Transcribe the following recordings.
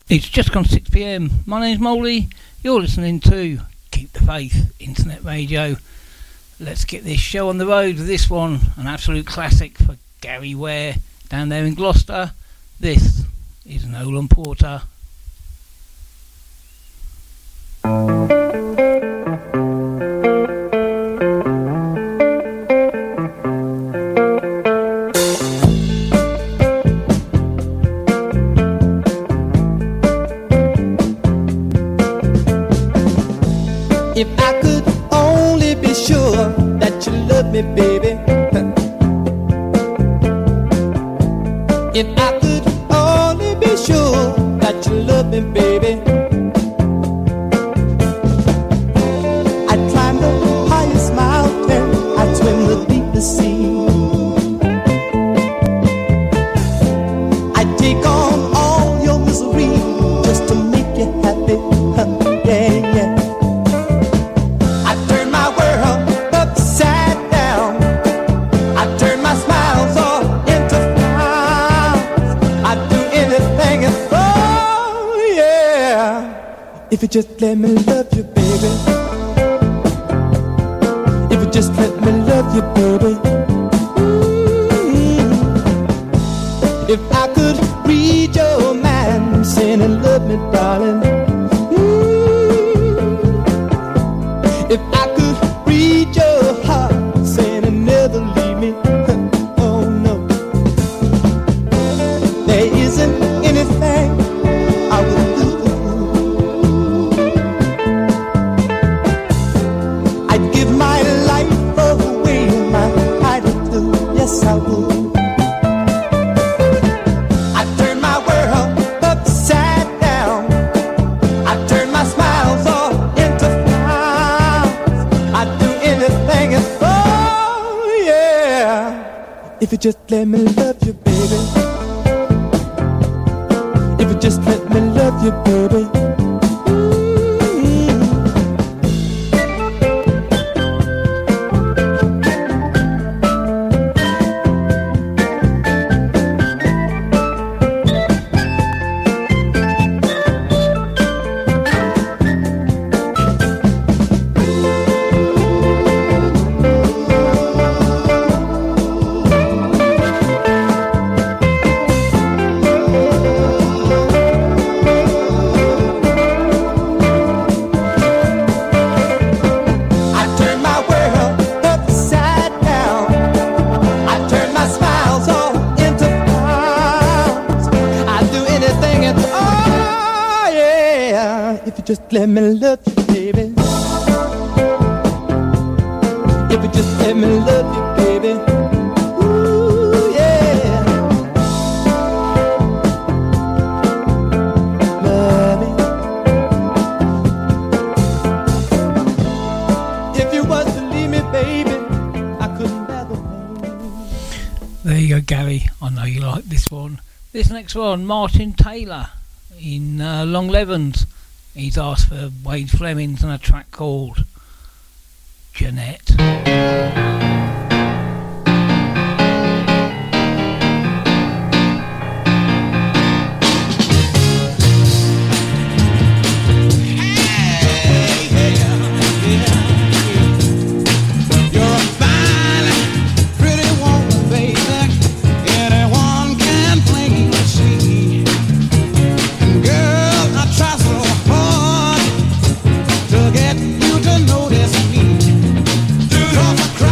It's just gone 6 p.m. My name's Molly. You're listening to Keep the Faith Internet Radio. Let's get this show on the road with this one, an absolute classic for Gary Ware down there in Gloucester. This is Nolan Porter. If I could only be sure that you love me, baby. If I could only be sure that you love me, baby. I'd climb the highest mountain, I'd swim the deepest sea. I'd take on all your misery just to make you happy, yeah, yeah. If you just let me love you, baby. If you just let me love you, baby. If I could read your mind, saying and love me, darling. If I could read your heart, saying and never leave me. Oh no, there isn't anything I would do. Yes, I would. I'd turn my world upside down. I'd turn my smiles all into frowns. I'd do anything and oh yeah. If you just let me love you, baby. If you just let me love you, baby. Just let me love you, baby. If you just let me love you, baby. Ooh, yeah. Love me. If you was to leave me, baby, I couldn't bear the pain. There you go, Gary. I know you like this one. This next one, Martin Taylor in Long Levens. He's asked for Wade Flemings and a track called Jeanette. Get you to notice me. Do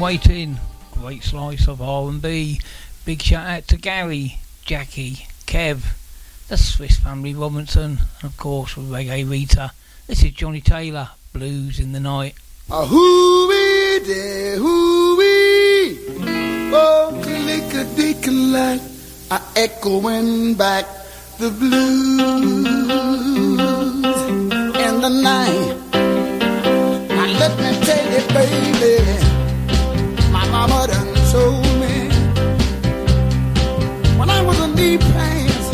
waiting. Great slice of R&B. Big shout out to Gary, Jackie, Kev, the Swiss Family Robinson, and of course Reggae Rita. This is Johnny Taylor, Blues in the Night. Hoo-wee, day, hoo-wee. Oh, click-a-dick-a-lack, echoing back the blues in the night. Now let me tell you, baby, my mama done told me when I was in deep pants,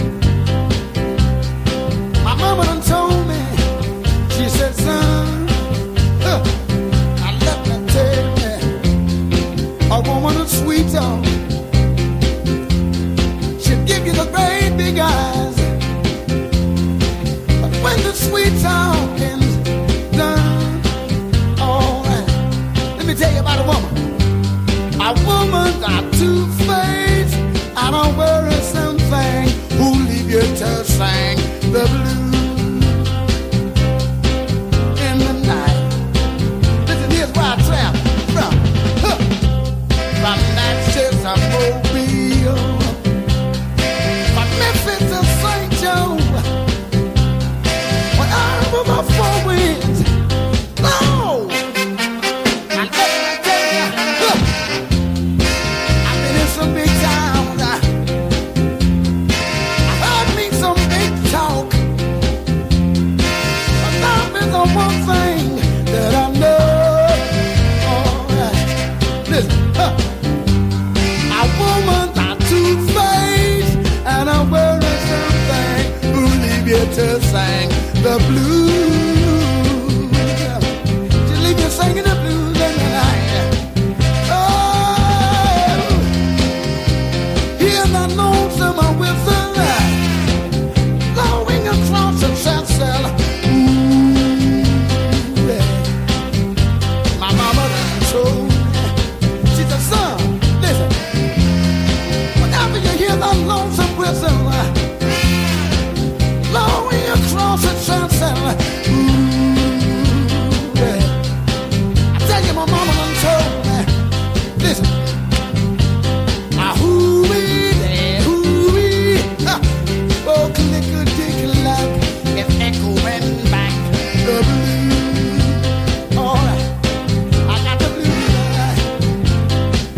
my mama done told me, she said, son, now let me tell you, a woman of sweet talk, she'll give you the great big eyes, but when the sweet talking's done, alright, let me tell you about a woman. A woman got two-faced, I don't worry something, who leave you to sing the blues in the night. Listen, here's where I travel from Natchez to Mobile, from Memphis to St. Joe, wherever my four winds blow. I let me tell you, I've been in some big towns. I heard me some big talk, but now there's the one thing that I know. Alright, listen, a woman got two-faced, and I worry something who leave you to sing the blues. Just leave you singing the blues in the night. Oh, hear the lonesome whistle blowing across the chancel. Ooh, yeah. My mama done told me, she said, son, listen, whenever you hear the lonesome whistle blowing across the chancel, ooh, yeah. I tell you, my mama done told me, listen, hoo-wee, hoo-wee, oh, click-a-dick-a-lack, it's echoing back the blues. All right, I got the blues.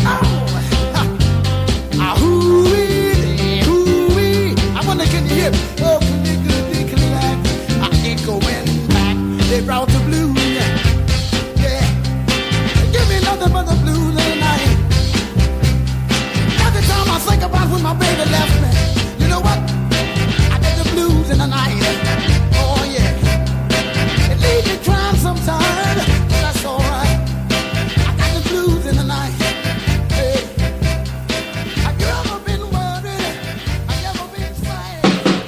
Oh, hoo-wee, hoo-wee, I wonder can you hear me? Oh, click-a-dick-a-lack, echoing back, they brought the blues. Yeah, give me nothing but the blues in the night. Every time I think about when my baby left me, you know what? I get the blues in the night. Oh yeah, it leaves me crying sometimes, but that's alright. I got the blues in the night. Hey, have you ever been worried? Have you ever been sad?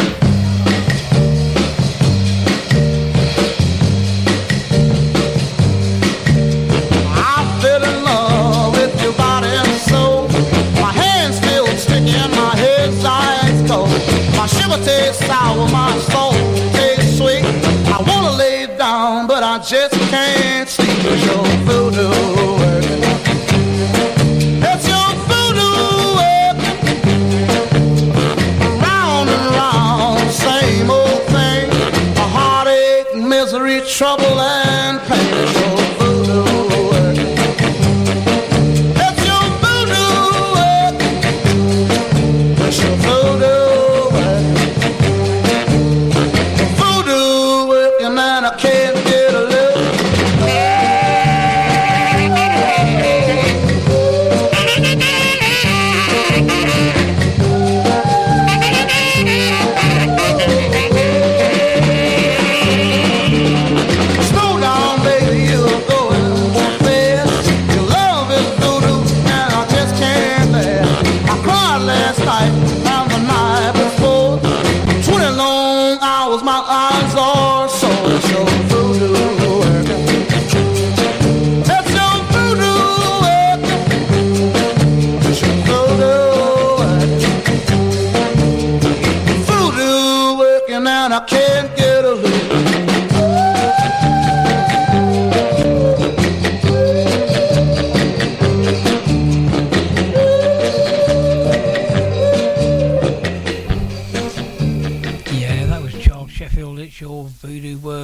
I fell in love with your body and soul. My hands still sticky and my head's ice cold. My sugar tastes sour, my soul tastes sweet. I wanna lay down, but I just can't sleep. It's your voodoo working. It's your voodoo working. Round and round, same old thing. A heartache, misery, trouble and pain. It's your voodoo working. It's your voodoo working. It's your voodoo working. Voodoo working and I can't get a look. Slow down, baby, you're going too fast. Your love is voodoo and I just can't bear. I cried last night and the night before. 20 long hours, my eyes are sore. It's your voodoo working. It's your voodoo working. It's your voodoo working. Voodoo working and I can't get a look.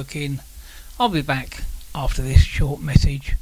working. I'll be back after this short message.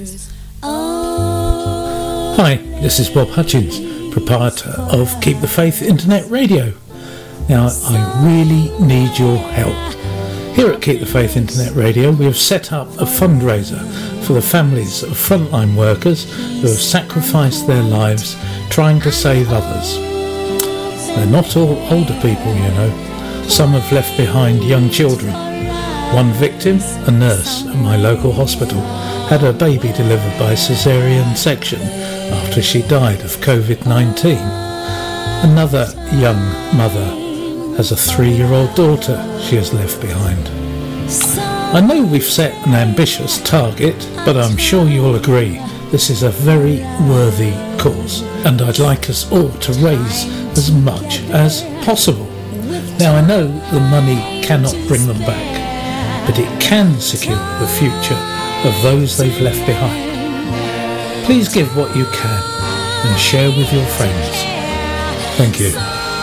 Hi, this is Bob Hutchins, proprietor of Keep the Faith Internet Radio. Now, I really need your help. Here at Keep the Faith Internet Radio, we have set up a fundraiser for the families of frontline workers who have sacrificed their lives trying to save others. They're not all older people, you know. Some have left behind young children. One victim, a nurse at my local hospital, had her baby delivered by caesarean section after she died of COVID-19. Another young mother has a 3-year-old daughter she has left behind. I know we've set an ambitious target, but I'm sure you'll agree this is a very worthy cause, and I'd like us all to raise as much as possible. Now, I know the money cannot bring them back, but it can secure the future of those they've left behind. Please give what you can and share with your friends. Thank you.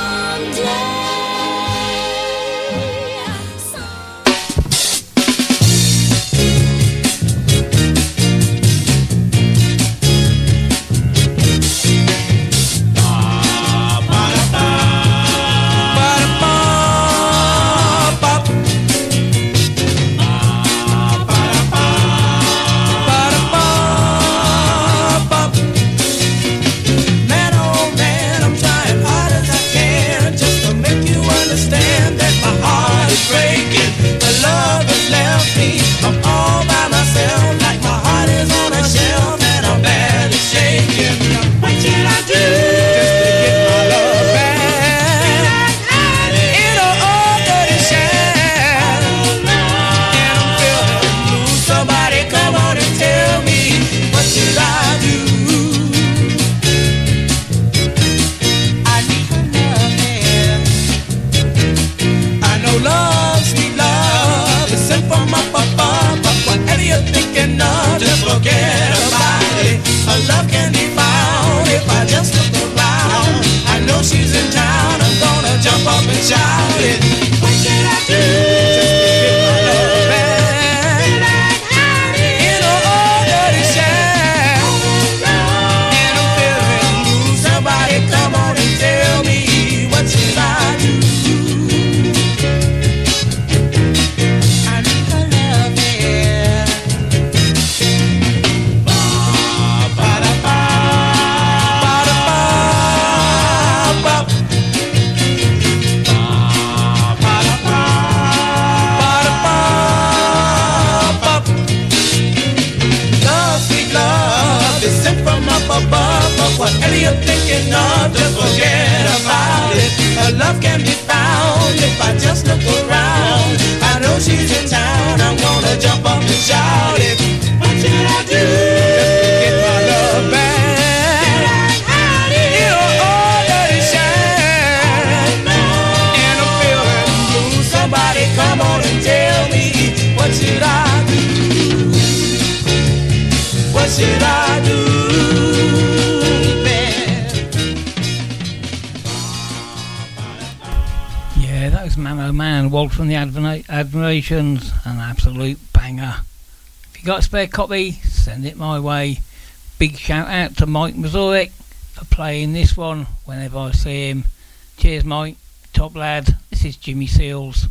From the Admirations, an absolute banger. If you got a spare copy, send it my way. Big shout out to Mike Mazurek for playing this one whenever I see him. Cheers, Mike, top lad. This is Jimmy Seals.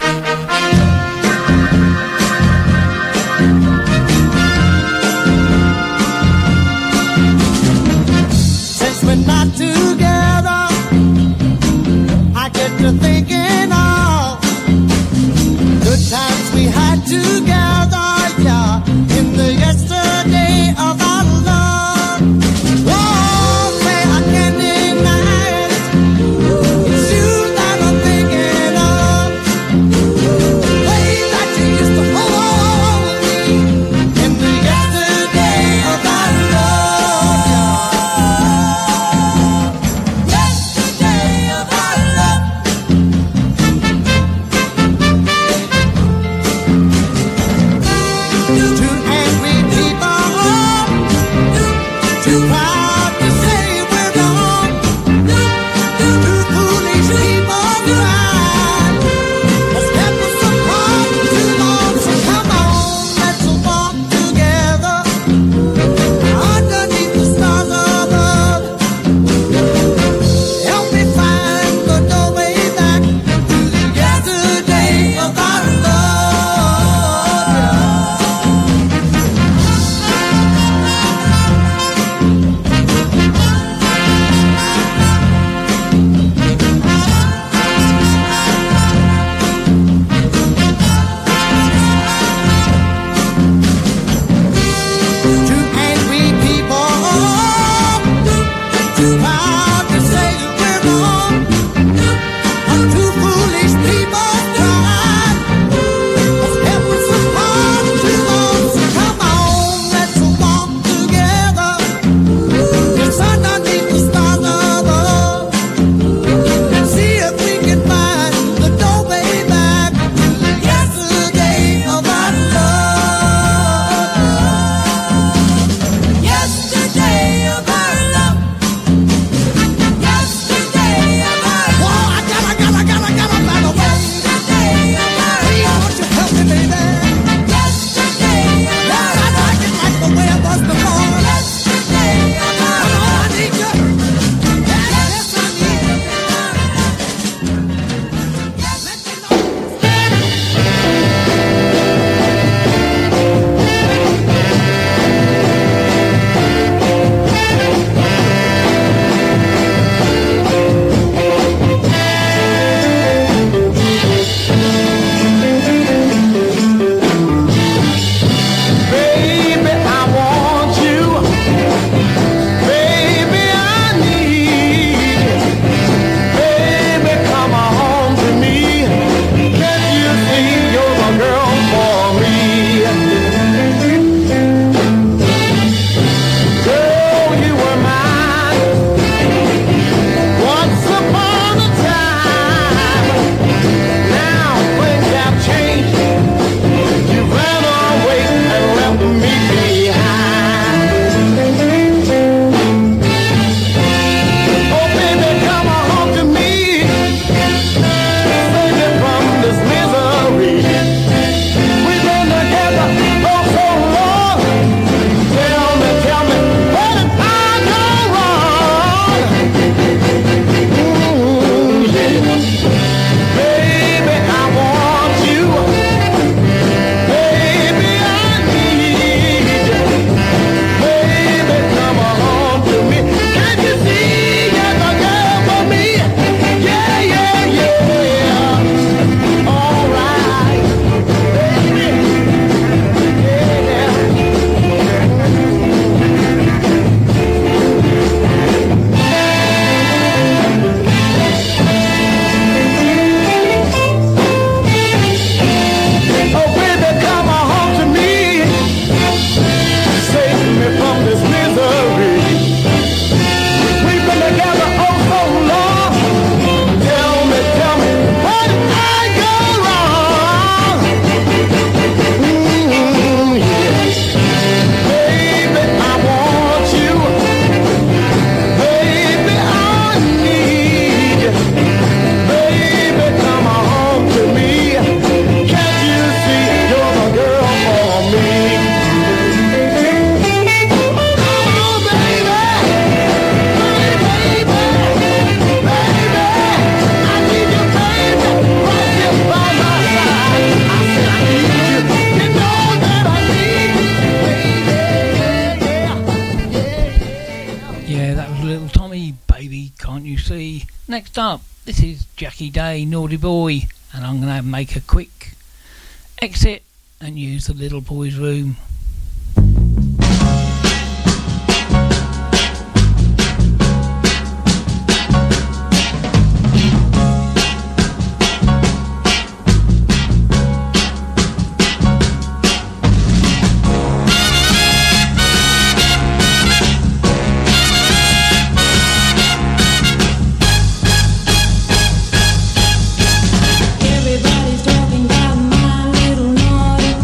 Since we're not together, I get to thinking of good times we had together, yeah, in the yesterday of our love. Oh, say I can't deny it. It's you that I'm thinking of. The way that you used to hold Next up, this is Jackie Day, Naughty Boy, and I'm going to make a quick exit and use the little boy's room. Everybody's talking about my little naughty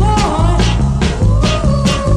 boy.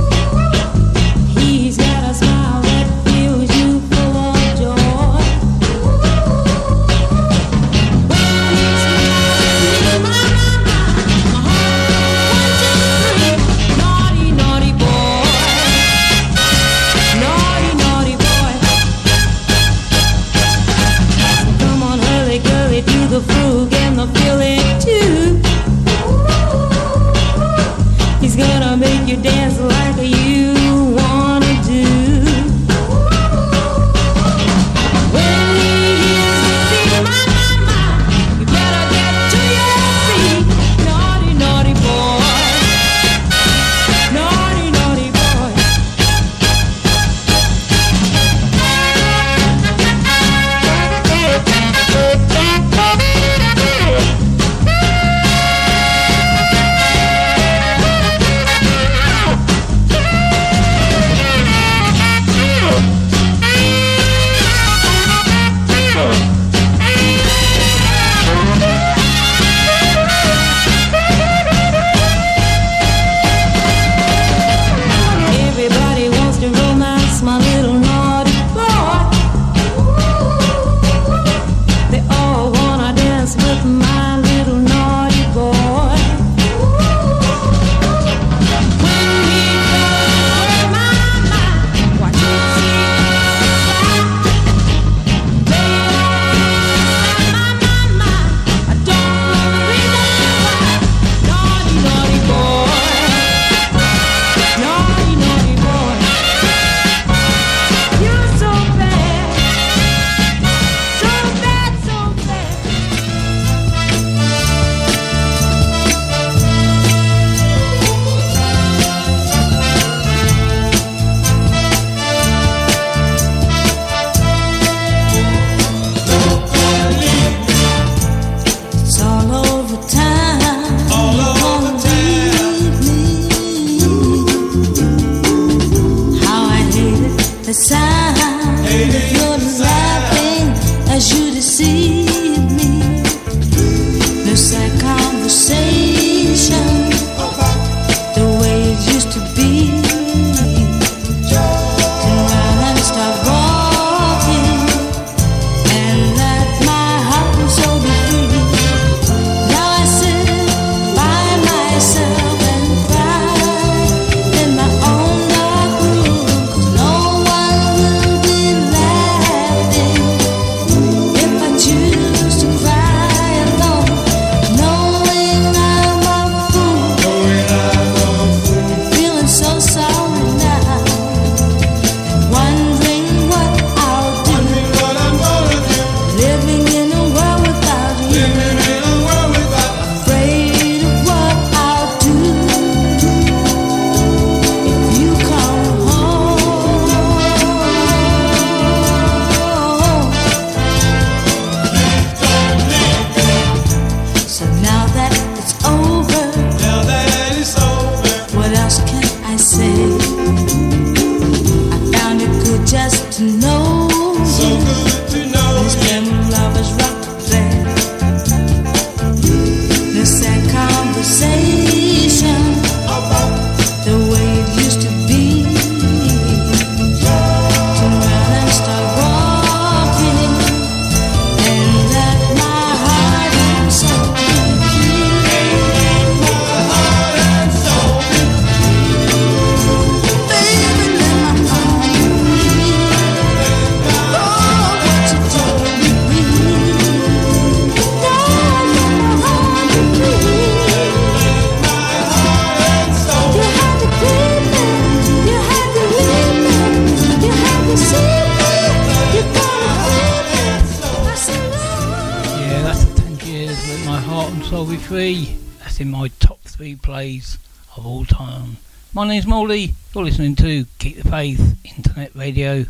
My Heart and Soul Be Free. That's in my top 3 plays of all time. My name's Molly. You're listening to Keep the Faith Internet Radio.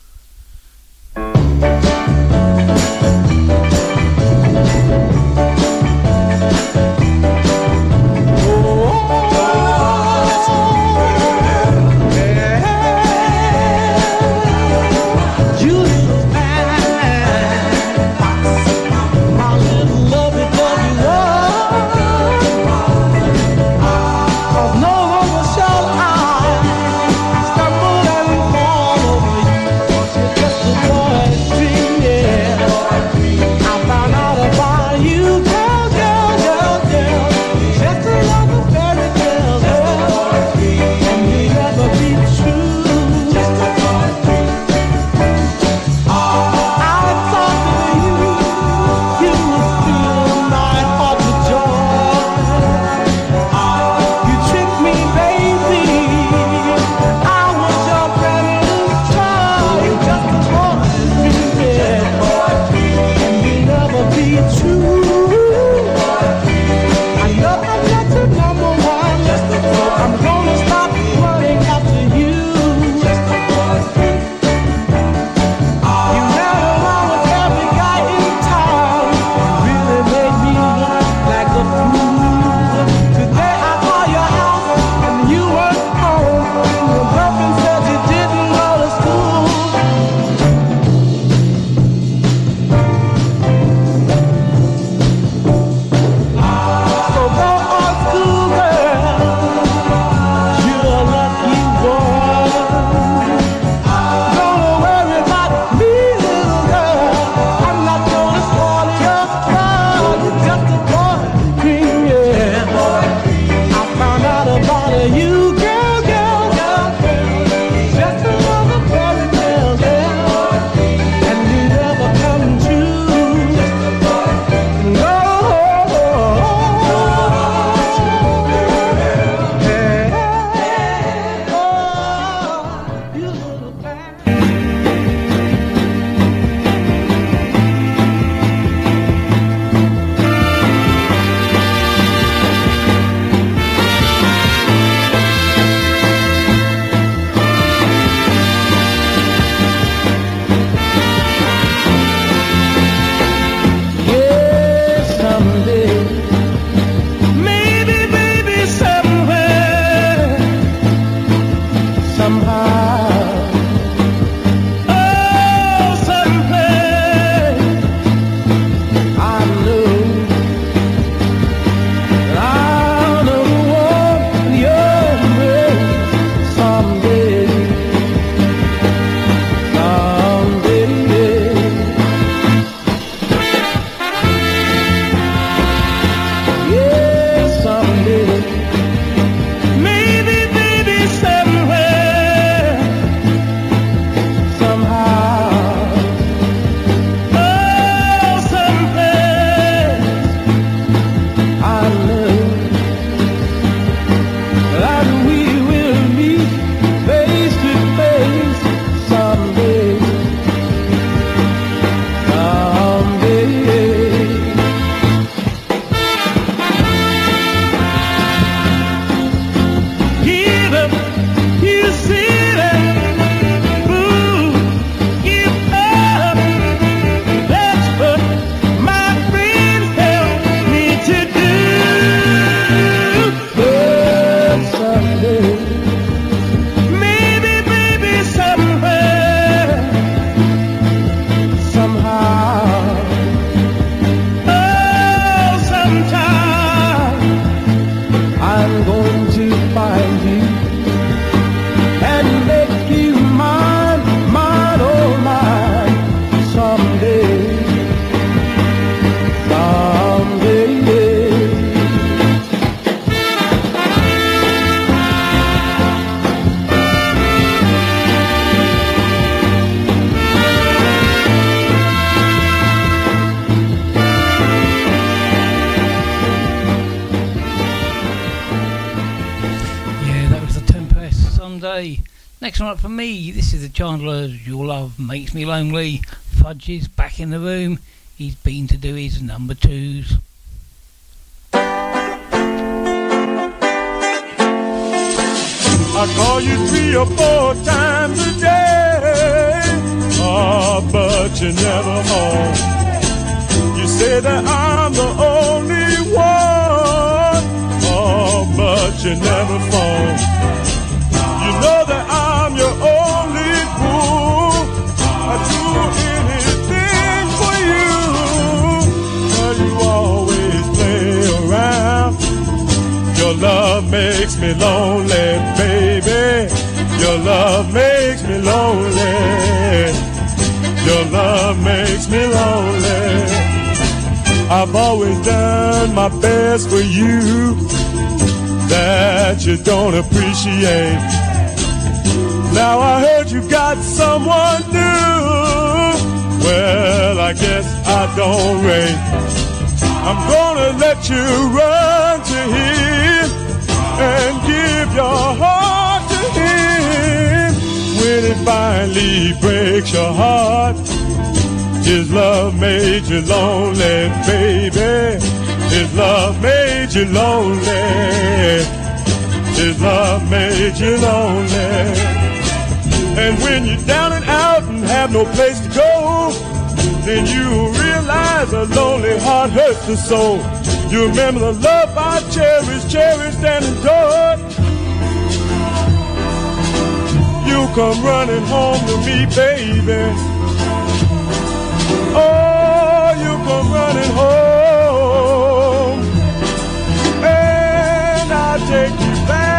Next one up for me, this is the Chandler's Your Love Makes Me Lonely. Fudge is back in the room. He's been to do his number 2s. I call you 3 or 4 times a day. Oh, but you're never home. You say that I'm the only one. Oh, but you never phone. You know that I'm your only fool. I do anything for you, but you always play around. Your love makes me lonely, baby. Your love makes me lonely. Your love makes me lonely. I've always done my best for you that you don't appreciate. Now I heard you got someone new. Well, I guess I don't rate. I'm gonna let you run to him and give your heart to him. When it finally breaks your heart, his love made you lonely, baby. His love made you lonely. His love made you lonely. And when you're down and out and have no place to go, then you realize a lonely heart hurts the soul. You remember the love I cherished and adored. You come running home to me, baby. Oh, you come running home, and I'll take you back.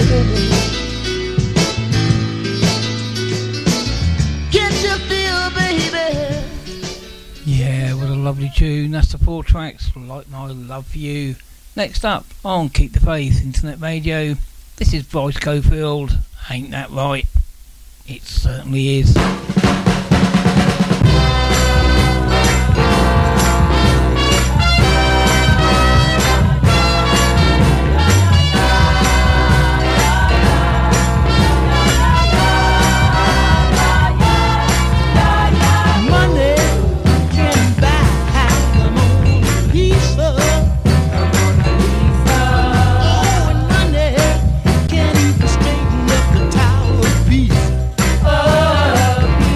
Lovely tune. That's the 4 tracks like my love for you. Next up on Keep the Faith Internet Radio, this is Bryce Cofield. Ain't that right? It certainly is. Straighten up the Tower of Peace.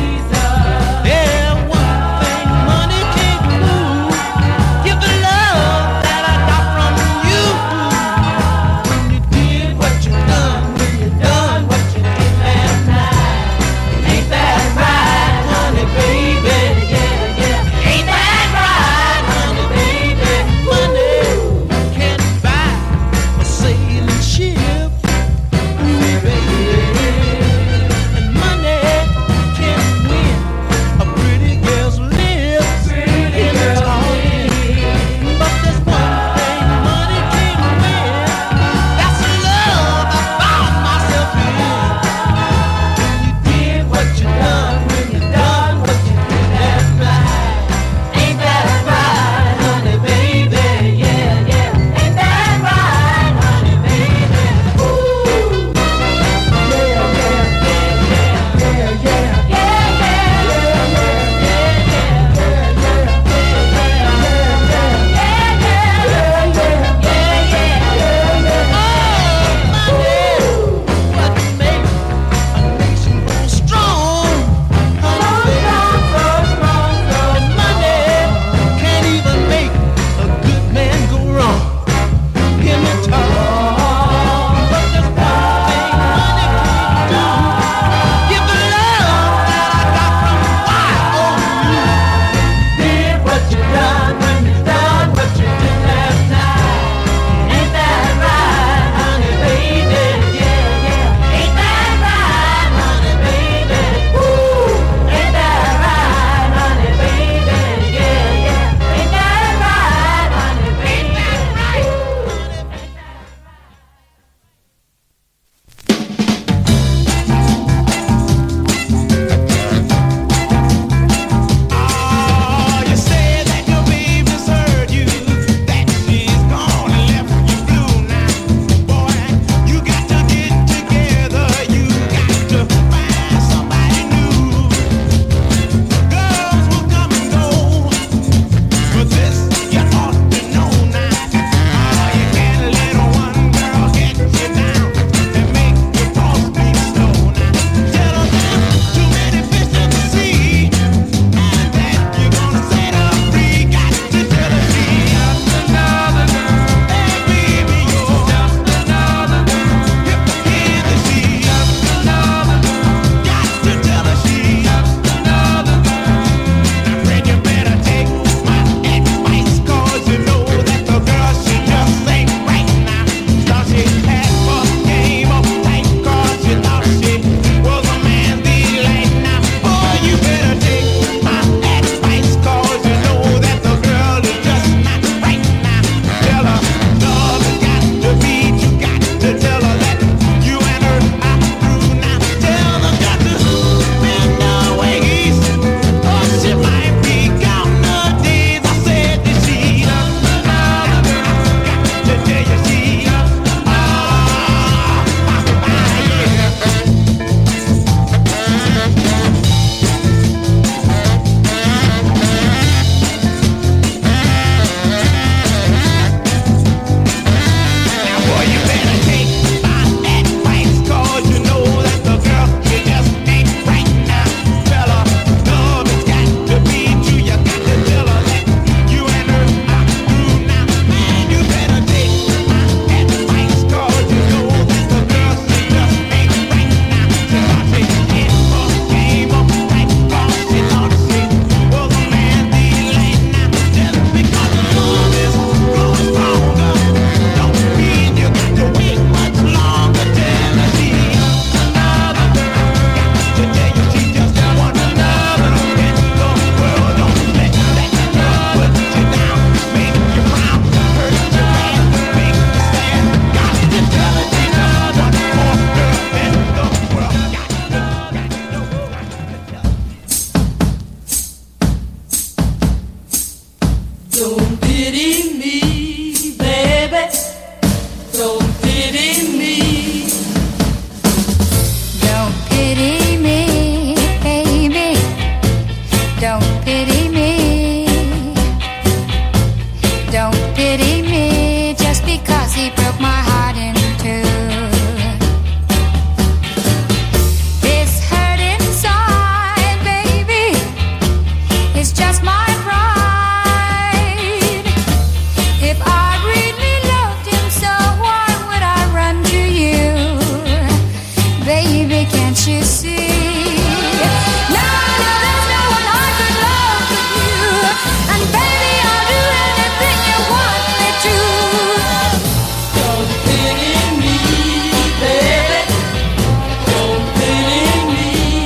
you see? No, no, there's no one I could love but you. And baby, I'll do anything you want me to. Don't pity me, baby. Don't pity me.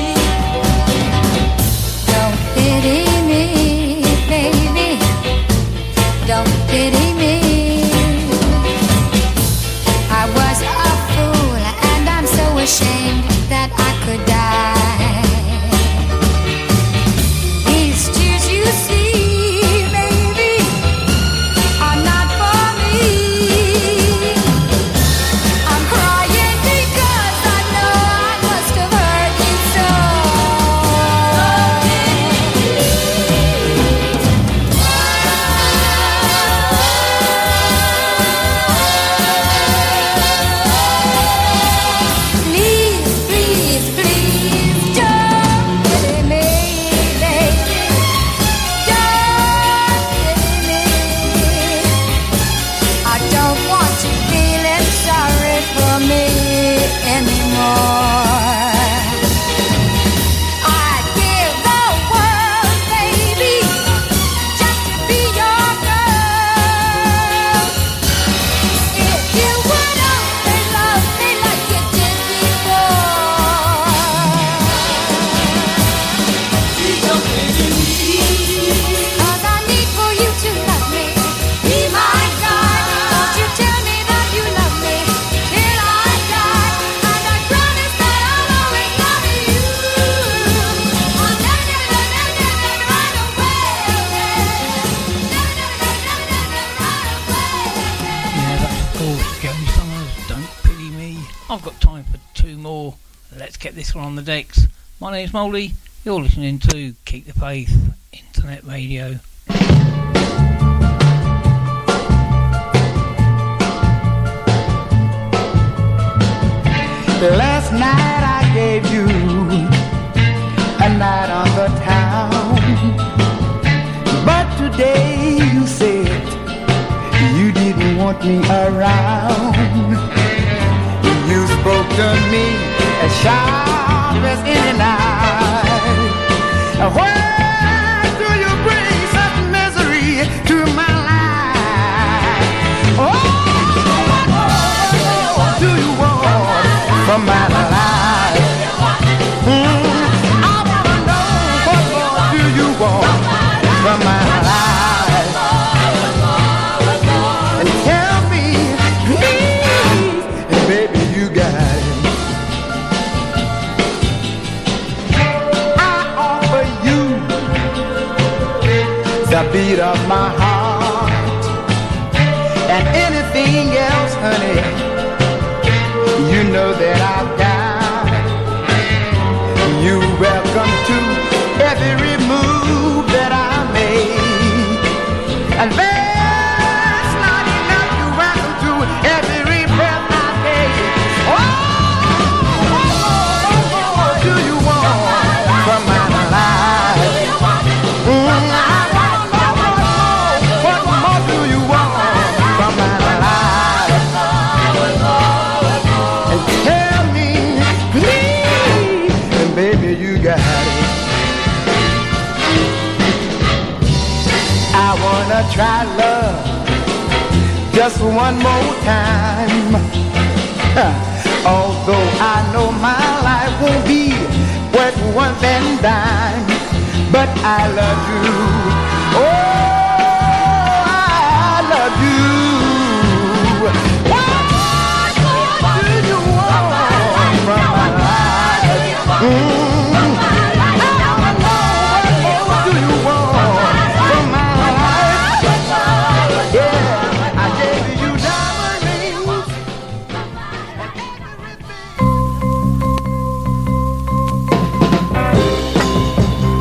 Don't pity me, baby. Don't pity me. I was a fool and I'm so ashamed that I could die. These tears you see, baby, are not for me. I'm crying because I know I must have hurt you so. Please, please, please, don't pity me, baby. Don't pity me. I don't want you feeling sorry for me anymore. I'd give the world, baby, just to be your girl. If you would only love me like you did before. Please don't pity me. 'Cause I need for you to love me. Be my guy. Won't you tell me that you love me till I die? And I promise that I'll always love you. I'll never, never, never run away. Never, never, never, never run away. Yeah, that's of course Gary Summers, Don't Pity Me. I've got time for two more. Let's get this one on the decks. My name's Molly. You're listening to Keep the Faith Internet Radio. Last night I gave you a night on the town, but today you said you didn't want me around. You spoke to me as sharp as any knife. Why do you bring such misery to my life? Oh, what do you want from my life? I wanna know what more do you want from my life? And tell me, please, and baby, you got it. I offer you the beat of my heart, and anything else, honey, you know that I've got. You welcome to every move that I make, and that's not enough. You welcome to every breath I take. Oh, what do you want from my life? I want to know what more do you want from my life? And tell me, please, and baby, you got it. I wanna try love just one more time. Although I know my life won't be worth one and dime, but I love you. Oh, I love you. What do you want from my life? I wanna know what do you want from my life? Yeah, I gave you diamond rings and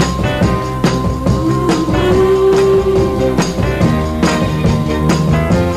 everything.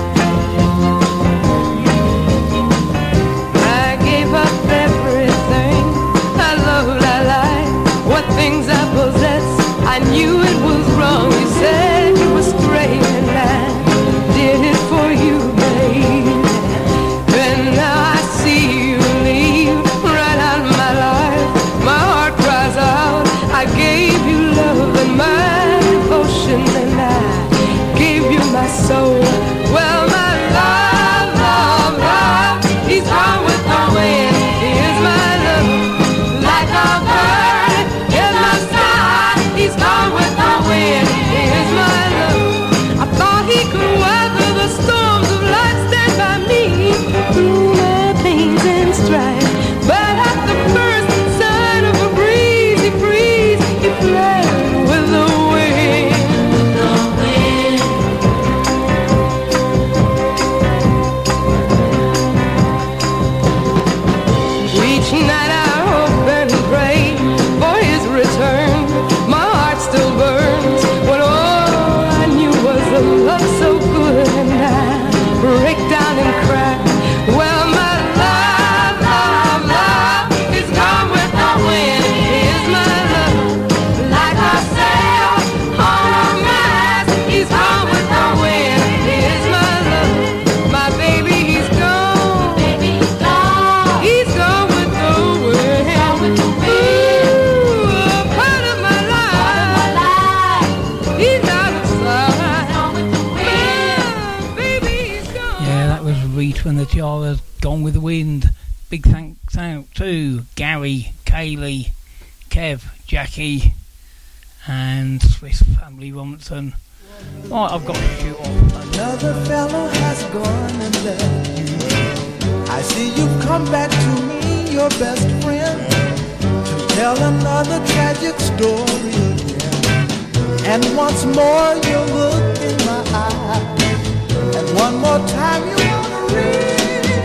Gone with the Wind. Big thanks out to Gary, Kaylee, Kev, Jackie and Swiss Family Robinson. Right, I've got to shoot off. Another fellow has gone and left you. I see you've come back to me, your best friend, to tell another tragic story again. And once more you look in my eyes, and one more time you want to realize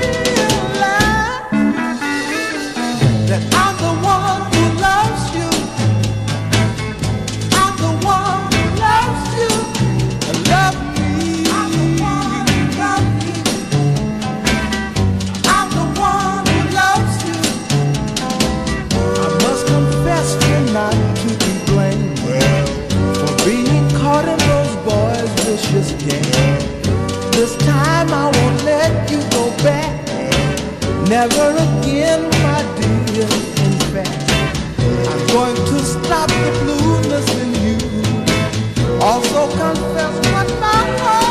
that I'm the one who loves you. I'm the one who loves you. Love me. I'm the one who loves you. I'm the one who loves you. I must confess you're not to be blamed for being caught in those boys' vicious game. This time I won't let you go back. Never again, my dear. In fact, I'm going to stop the blueness in you. Also confess what my heart